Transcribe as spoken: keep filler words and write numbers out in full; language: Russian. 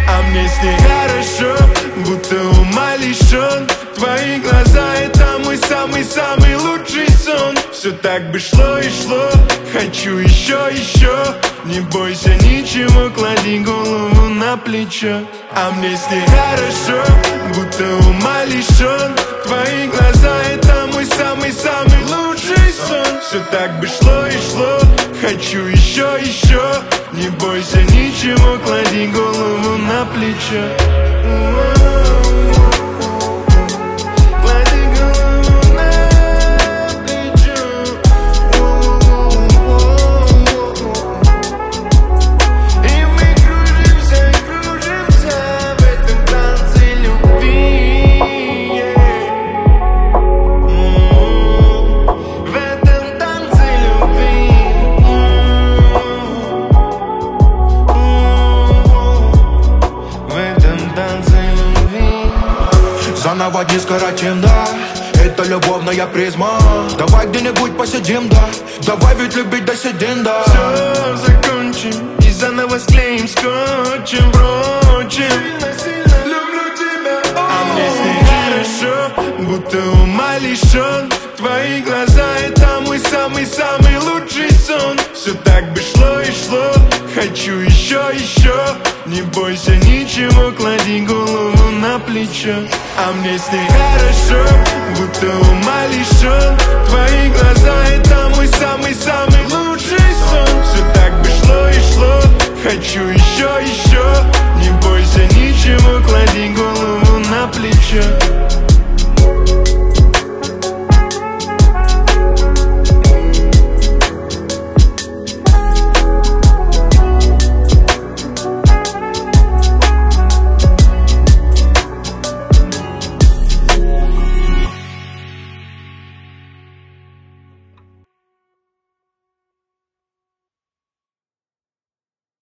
А мне с ней хорошо, будто ума лишен. Твои глаза — это мой самый-самый лучший сон. Все так бы шло и шло, хочу еще, еще. Не бойся ничего, клади голову на плечо. А мне с ней хорошо, будто ума лишен. Твои глаза — это мой самый-самый лучший сон. Все так бы шло и шло, хочу еще, еще. Не бойся ничего, клади голову на плечо. Заново не скоротим, да. Это любовная призма. Давай где-нибудь посидим, да. Давай ведь любить до седин, да. Все закончим и заново склеим скотчем. Прочим, люблю тебя. А мне с ней хорошо, будто ума лишен. Твои глаза — это мой самый-самый лучший сон. Все так бы шло и шло, хочу еще, еще. Не бойся ничего, клади голову на плечо. А мне с ней хорошо, будто ума лишен. Твои глаза — это мой самый-самый лучший сон. Все так бы шло и шло, хочу еще, еще. Не бойся ничего, клади голову на плечо.